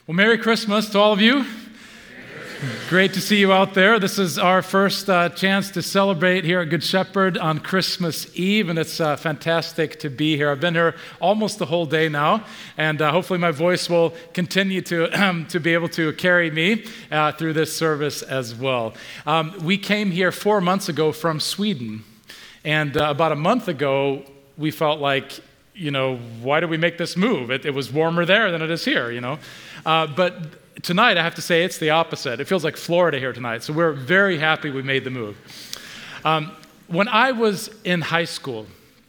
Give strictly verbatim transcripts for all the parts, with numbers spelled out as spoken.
Well, Merry Christmas to all of you. Great to see you out there. This is our first uh, chance to celebrate here at Good Shepherd on Christmas Eve, and it's uh, fantastic to be here. I've been here almost the whole day now, and uh, hopefully my voice will continue to, um, to be able to carry me uh, through this service as well. Um, we came here four months ago from Sweden, and uh, about a month ago, we felt like, you know, why did we make this move? It, it was warmer there than it is here, you know. Uh, but tonight, I have to say, it's the opposite. It feels like Florida here tonight, so we're very happy we made the move. Um, when I was in high school,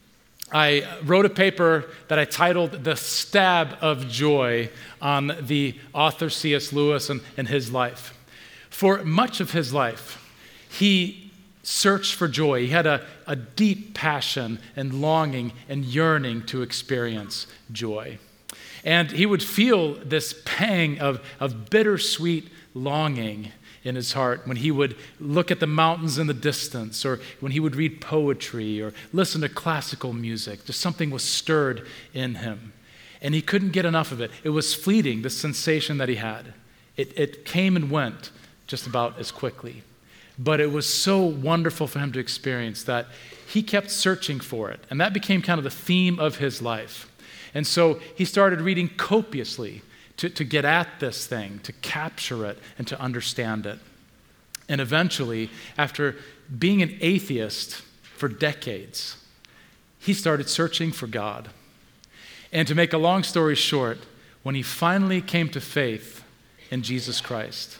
I wrote a paper that I titled The Stab of Joy on the author C S Lewis and, and his life. For much of his life, he searched for joy. He had a, a deep passion and longing and yearning to experience joy. And he would feel this pang of, of bittersweet longing in his heart when he would look at the mountains in the distance, or when he would read poetry or listen to classical music. Just something was stirred in him. And he couldn't get enough of it. It was fleeting, the sensation that he had. It, it came and went just about as quickly. But it was so wonderful for him to experience that he kept searching for it. And that became kind of the theme of his life. And so he started reading copiously to, to get at this thing, to capture it, and to understand it. And eventually, after being an atheist for decades, he started searching for God. And to make a long story short, when he finally came to faith in Jesus Christ,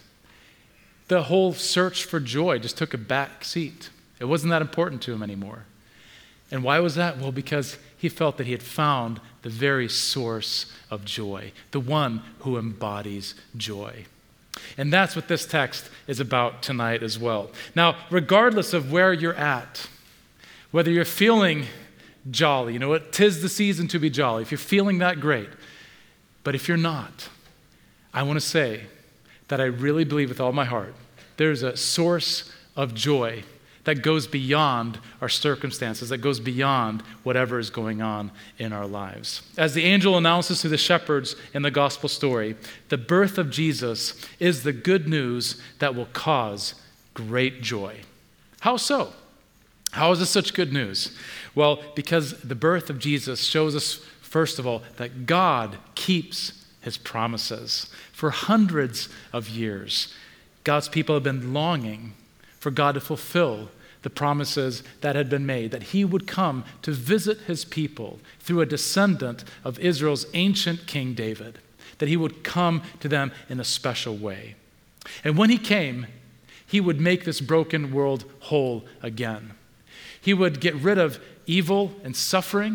the whole search for joy just took a back seat. It wasn't that important to him anymore. And why was that? Well, because he felt that he had found the very source of joy, the one who embodies joy. And that's what this text is about tonight as well. Now, regardless of where you're at, whether you're feeling jolly, you know what, 'tis the season to be jolly, if you're feeling that, great. But if you're not, I want to say that I really believe with all my heart, there's a source of joy that goes beyond our circumstances, that goes beyond whatever is going on in our lives. As the angel announces to the shepherds in the gospel story, the birth of Jesus is the good news that will cause great joy. How so? How is this such good news? Well, because the birth of Jesus shows us, first of all, that God keeps his promises. For hundreds of years, God's people have been longing for God to fulfill the promises that had been made, that he would come to visit his people through a descendant of Israel's ancient King David, that he would come to them in a special way. And when he came, he would make this broken world whole again. He would get rid of evil and suffering.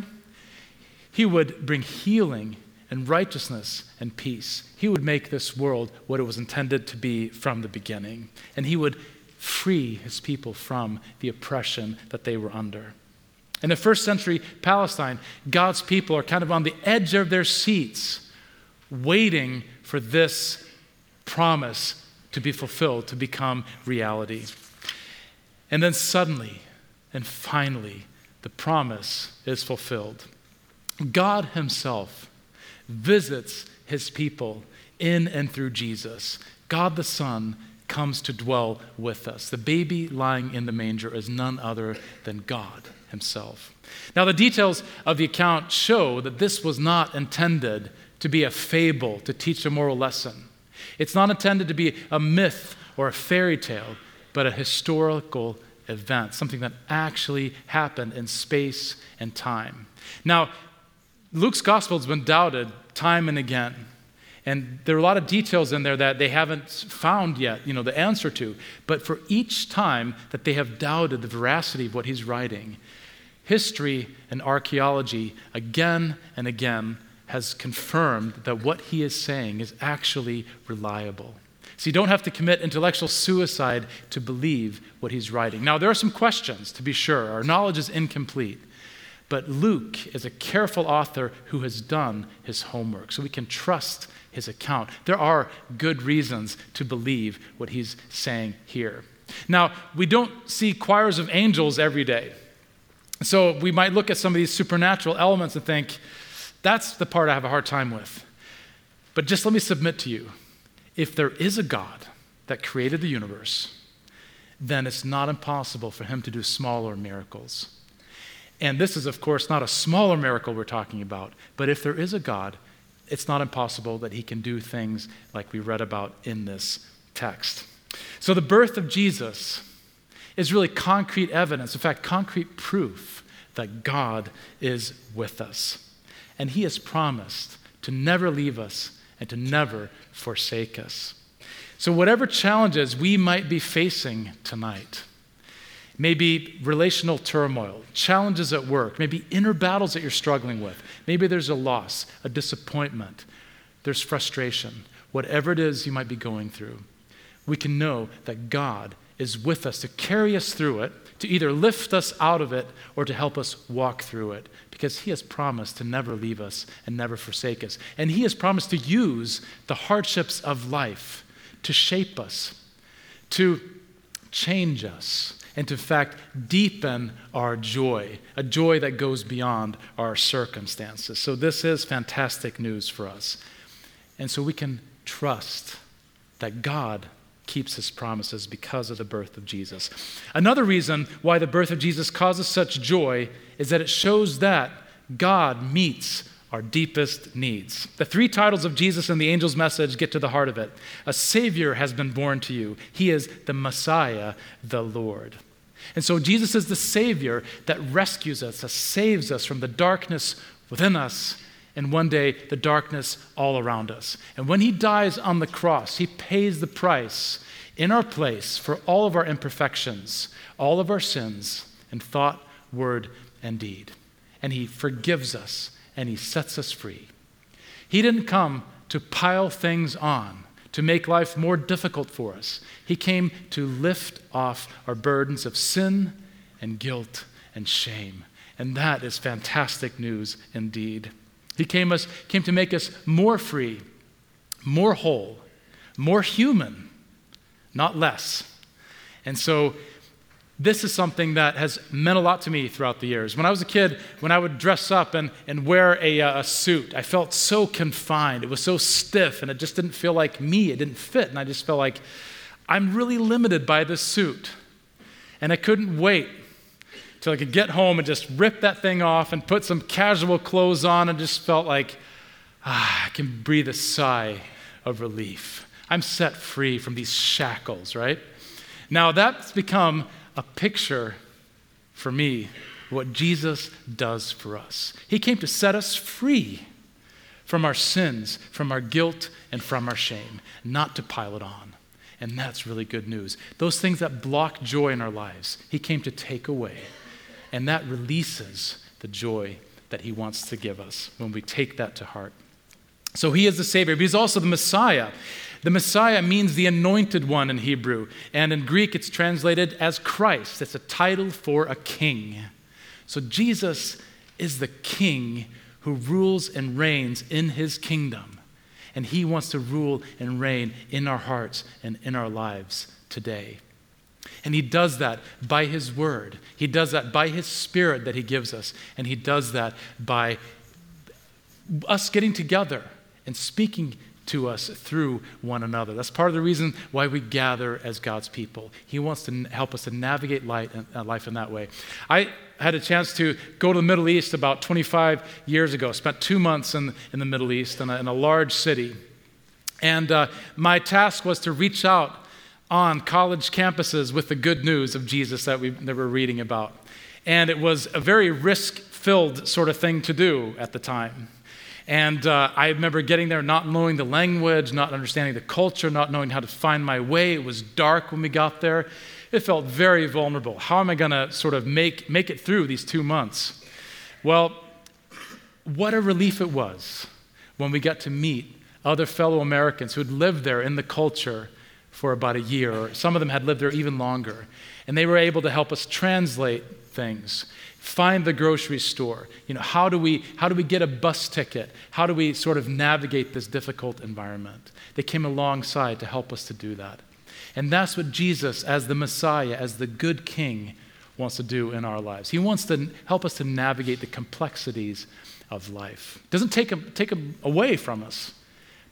He would bring healing and righteousness and peace. He would make this world what it was intended to be from the beginning. And he would free his people from the oppression that they were under. In the first century Palestine, God's people are kind of on the edge of their seats, waiting for this promise to be fulfilled, to become reality. And then suddenly and finally, the promise is fulfilled. God himself visits his people in and through Jesus. God the Son comes to dwell with us. The baby lying in the manger is none other than God himself. Now, the details of the account show that this was not intended to be a fable to teach a moral lesson. It's not intended to be a myth or a fairy tale, but a historical event, something that actually happened in space and time. Now, Luke's gospel has been doubted time and again. And there are a lot of details in there that they haven't found yet, you know, the answer to. But for each time that they have doubted the veracity of what he's writing, history and archaeology again and again has confirmed that what he is saying is actually reliable. So you don't have to commit intellectual suicide to believe what he's writing. Now, there are some questions, to be sure. Our knowledge is incomplete. But Luke is a careful author who has done his homework, so we can trust his account. There are good reasons to believe what he's saying here. Now, we don't see choirs of angels every day. So we might look at some of these supernatural elements and think, that's the part I have a hard time with. But just let me submit to you, if there is a God that created the universe, then it's not impossible for him to do smaller miracles. And this is, of course, not a smaller miracle we're talking about, but if there is a God, it's not impossible that he can do things like we read about in this text. So the birth of Jesus is really concrete evidence, in fact, concrete proof that God is with us. And he has promised to never leave us and to never forsake us. So whatever challenges we might be facing tonight, maybe relational turmoil, challenges at work, maybe inner battles that you're struggling with, maybe there's a loss, a disappointment, there's frustration, whatever it is you might be going through, we can know that God is with us to carry us through it, to either lift us out of it or to help us walk through it, because he has promised to never leave us and never forsake us. And he has promised to use the hardships of life to shape us, to change us, and to, in fact, deepen our joy, a joy that goes beyond our circumstances. So this is fantastic news for us. And so we can trust that God keeps his promises because of the birth of Jesus. Another reason why the birth of Jesus causes such joy is that it shows that God meets our deepest needs. The three titles of Jesus in the angel's message get to the heart of it. A Savior has been born to you. He is the Messiah, the Lord. And so Jesus is the Savior that rescues us, that saves us from the darkness within us, and one day the darkness all around us. And when he dies on the cross, he pays the price in our place for all of our imperfections, all of our sins in thought, word, and deed. And he forgives us and he sets us free. He didn't come to pile things on, to make life more difficult for us. He came to lift off our burdens of sin and guilt and shame. And that is fantastic news indeed. He came, us, came to make us more free, more whole, more human, not less. And so this is something that has meant a lot to me throughout the years. When I was a kid, when I would dress up and, and wear a, a suit, I felt so confined. It was so stiff, and it just didn't feel like me. It didn't fit, and I just felt like I'm really limited by this suit. And I couldn't wait till I could get home and just rip that thing off and put some casual clothes on, and just felt like, ah, I can breathe a sigh of relief. I'm set free from these shackles, right? Now that's become a picture for me what Jesus does for us. He came to set us free from our sins, from our guilt, and from our shame, not to pile it on. And that's really good news. Those things that block joy in our lives, he came to take away. And that releases the joy that he wants to give us when we take that to heart. So he is the Savior, but he's also the Messiah. The Messiah means the anointed one in Hebrew, and in Greek it's translated as Christ. It's a title for a king. So Jesus is the king who rules and reigns in his kingdom, and he wants to rule and reign in our hearts and in our lives today. And he does that by his word. He does that by his spirit that he gives us, and he does that by us getting together and speaking to us through one another. That's part of the reason why we gather as God's people. He wants to help us to navigate light and, uh, life in that way. I had a chance to go to the Middle East about twenty-five years ago. Spent two months in, in the Middle East in a, in a large city. And uh, my task was to reach out on college campuses with the good news of Jesus that we that we're reading about. And it was a very risk-filled sort of thing to do at the time. And uh, I remember getting there not knowing the language, not understanding the culture, not knowing how to find my way. It was dark when we got there. It felt very vulnerable. How am I going to sort of make, make it through these two months? Well, what a relief it was when we got to meet other fellow Americans who had lived there in the culture for about a year, or some of them had lived there even longer. And they were able to help us translate things, find the grocery store. You know, how do we how do we get a bus ticket? How do we sort of navigate this difficult environment? They came alongside to help us to do that. And that's what Jesus, as the Messiah, as the good King, wants to do in our lives. He wants to help us to navigate the complexities of life. It doesn't take them, take them away from us,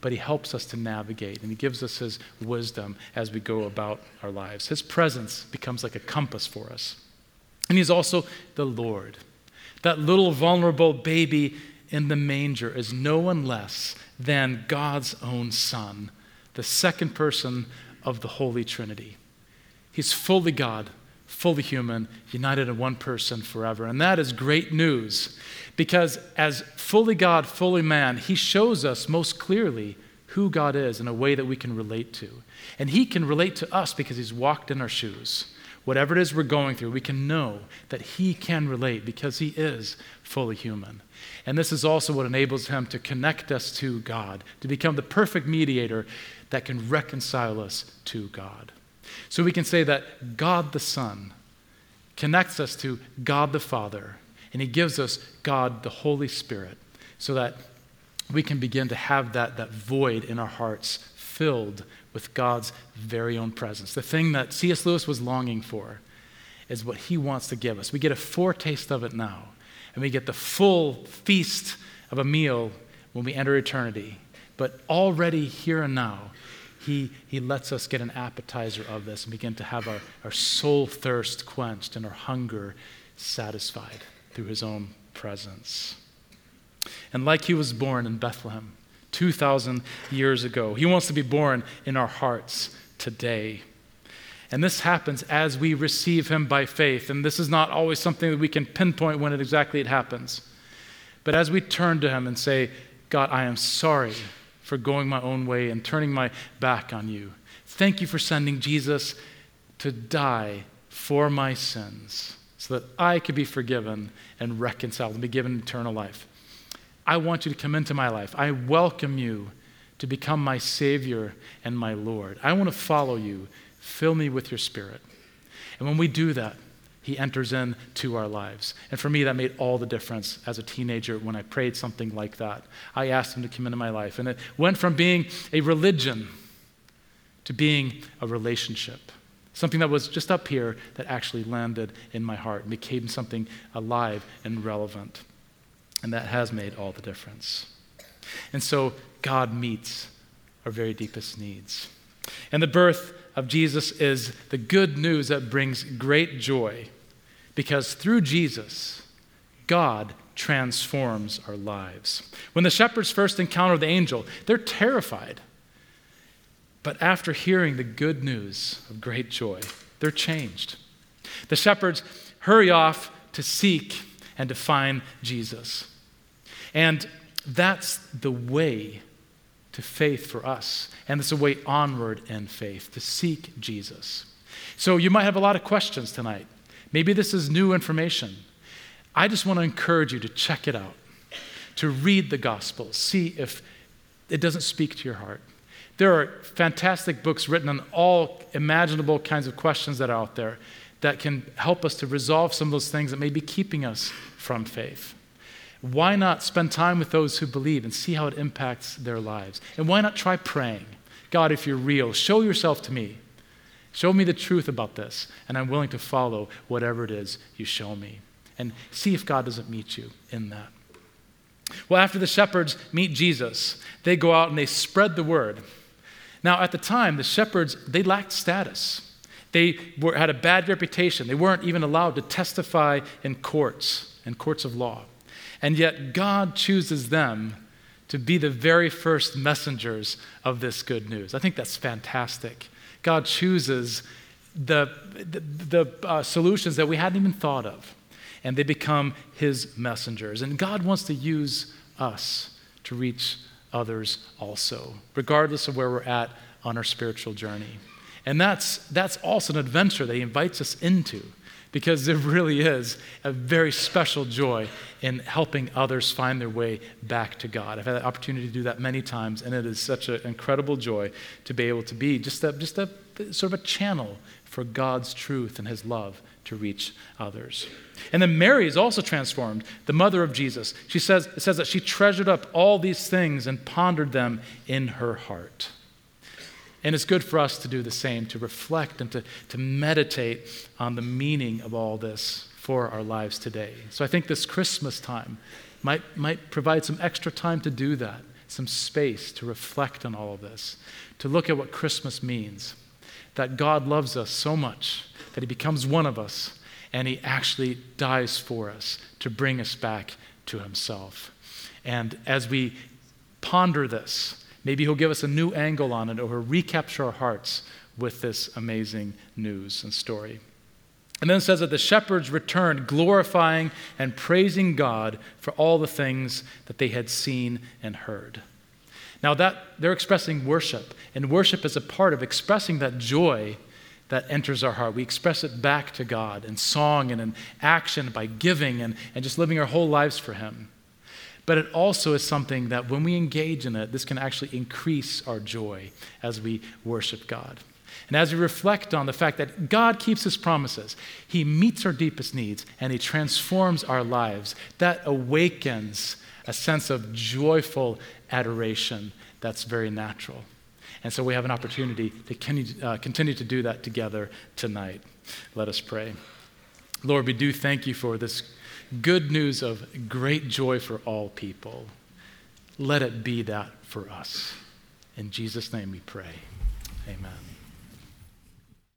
but he helps us to navigate, and he gives us his wisdom as we go about our lives. His presence becomes like a compass for us. And he's also the Lord. That little vulnerable baby in the manger is no one less than God's own Son, the second person of the Holy Trinity. He's fully God, fully human, united in one person forever. And that is great news, because as fully God, fully man, he shows us most clearly who God is in a way that we can relate to. And he can relate to us because he's walked in our shoes. Whatever it is we're going through, we can know that he can relate because he is fully human. And this is also what enables him to connect us to God, to become the perfect mediator that can reconcile us to God. So we can say that God the Son connects us to God the Father, and he gives us God the Holy Spirit so that we can begin to have that, that void in our hearts filled with God's very own presence. The thing that C S Lewis was longing for is what he wants to give us. We get a foretaste of it now, and we get the full feast of a meal when we enter eternity. But already here and now, he, he lets us get an appetizer of this and begin to have our, our soul thirst quenched and our hunger satisfied through his own presence. And like he was born in Bethlehem two thousand years ago, he wants to be born in our hearts today. And this happens as we receive him by faith. And this is not always something that we can pinpoint when it exactly it happens. But as we turn to him and say, God, I am sorry for going my own way and turning my back on you. Thank you for sending Jesus to die for my sins so that I could be forgiven and reconciled and be given eternal life. I want you to come into my life. I welcome you to become my Savior and my Lord. I want to follow you. Fill me with your Spirit. And when we do that, he enters into our lives. And for me, that made all the difference as a teenager when I prayed something like that. I asked him to come into my life. And it went from being a religion to being a relationship. Something that was just up here that actually landed in my heart and became something alive and relevant. And that has made all the difference. And so God meets our very deepest needs. And the birth of Jesus is the good news that brings great joy, because through Jesus, God transforms our lives. When the shepherds first encounter the angel, they're terrified. But after hearing the good news of great joy, they're changed. The shepherds hurry off to seek and to find Jesus. And that's the way to faith for us. And it's a way onward in faith, to seek Jesus. So you might have a lot of questions tonight. Maybe this is new information. I just want to encourage you to check it out, to read the Gospels, see if it doesn't speak to your heart. There are fantastic books written on all imaginable kinds of questions that are out there that can help us to resolve some of those things that may be keeping us from faith. Why not spend time with those who believe and see how it impacts their lives? And why not try praying? God, if you're real, show yourself to me. Show me the truth about this, and I'm willing to follow whatever it is you show me. And see if God doesn't meet you in that. Well, after the shepherds meet Jesus, they go out and they spread the word. Now, at the time, the shepherds, they lacked status. They were, had a bad reputation. They weren't even allowed to testify in courts, in courts of law. And yet God chooses them to be the very first messengers of this good news. I think that's fantastic. God chooses the, the, the uh, solutions that we hadn't even thought of, and they become his messengers. And God wants to use us to reach others also, regardless of where we're at on our spiritual journey. And that's, that's also an adventure that he invites us into, because there really is a very special joy in helping others find their way back to God. I've had the opportunity to do that many times, and it is such an incredible joy to be able to be just a, just a sort of a channel for God's truth and his love to reach others. And then Mary is also transformed, the mother of Jesus. She says, it says that she treasured up all these things and pondered them in her heart. And it's good for us to do the same, to reflect and to, to meditate on the meaning of all this for our lives today. So I think this Christmas time might, might provide some extra time to do that. some space to reflect on all of this, to look at what Christmas means, that God loves us so much that he becomes one of us and he actually dies for us to bring us back to himself. And as we ponder this, maybe he'll give us a new angle on it, or he'll recapture our hearts with this amazing news and story. And then it says that the shepherds returned, glorifying and praising God for all the things that they had seen and heard. Now that they're expressing worship, and worship is a part of expressing that joy that enters our heart. We express it back to God in song and in action, by giving and, and just living our whole lives for him. But it also is something that when we engage in it, this can actually increase our joy as we worship God. And as we reflect on the fact that God keeps his promises, he meets our deepest needs, and he transforms our lives, that awakens a sense of joyful adoration that's very natural. And so we have an opportunity to continue, uh, continue to do that together tonight. Let us pray. Lord, we do thank you for this good news of great joy for all people. Let it be that for us. In Jesus' name we pray. Amen.